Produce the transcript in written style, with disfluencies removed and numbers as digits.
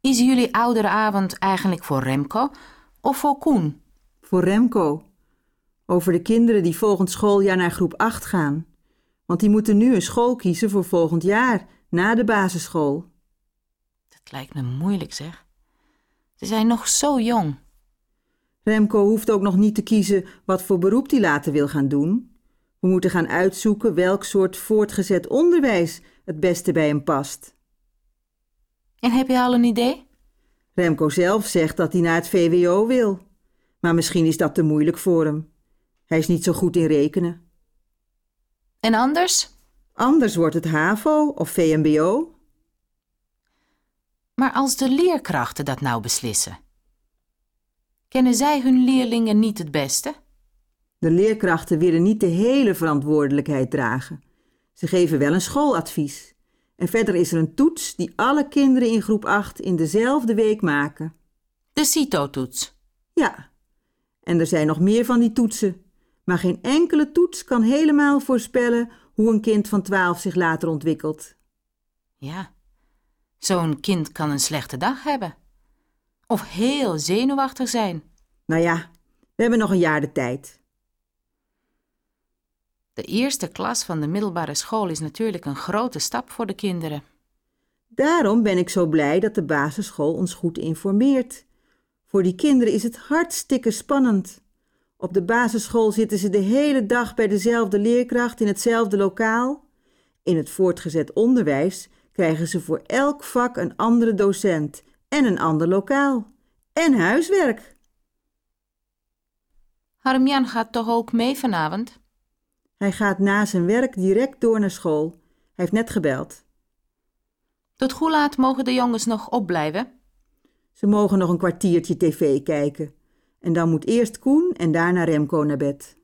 Kiezen jullie ouderavond eigenlijk voor Remco of voor Koen? Voor Remco. Over de kinderen die volgend schooljaar naar groep 8 gaan. Want die moeten nu een school kiezen voor volgend jaar, na de basisschool. Dat lijkt me moeilijk, zeg. Ze zijn nog zo jong. Remco hoeft ook nog niet te kiezen wat voor beroep hij later wil gaan doen. We moeten gaan uitzoeken welk soort voortgezet onderwijs het beste bij hem past. En heb je al een idee? Remco zelf zegt dat hij naar het VWO wil. Maar misschien is dat te moeilijk voor hem. Hij is niet zo goed in rekenen. En anders? Anders wordt het HAVO of VMBO. Maar als de leerkrachten dat nou beslissen, kennen zij hun leerlingen niet het beste? De leerkrachten willen niet de hele verantwoordelijkheid dragen. Ze geven wel een schooladvies. En verder is er een toets die alle kinderen in groep 8 in dezelfde week maken. De CITO-toets. Ja, en er zijn nog meer van die toetsen. Maar geen enkele toets kan helemaal voorspellen hoe een kind van 12 zich later ontwikkelt. Ja, zo'n kind kan een slechte dag hebben. Of heel zenuwachtig zijn. Nou ja, we hebben nog een jaar de tijd. De eerste klas van de middelbare school is natuurlijk een grote stap voor de kinderen. Daarom ben ik zo blij dat de basisschool ons goed informeert. Voor die kinderen is het hartstikke spannend. Op de basisschool zitten ze de hele dag bij dezelfde leerkracht in hetzelfde lokaal. In het voortgezet onderwijs krijgen ze voor elk vak een andere docent en een ander lokaal. En huiswerk. Harmjan gaat toch ook mee vanavond? Hij gaat na zijn werk direct door naar school. Hij heeft net gebeld. Tot hoe laat mogen de jongens nog opblijven? Ze mogen nog een kwartiertje tv kijken. En dan moet eerst Koen en daarna Remco naar bed.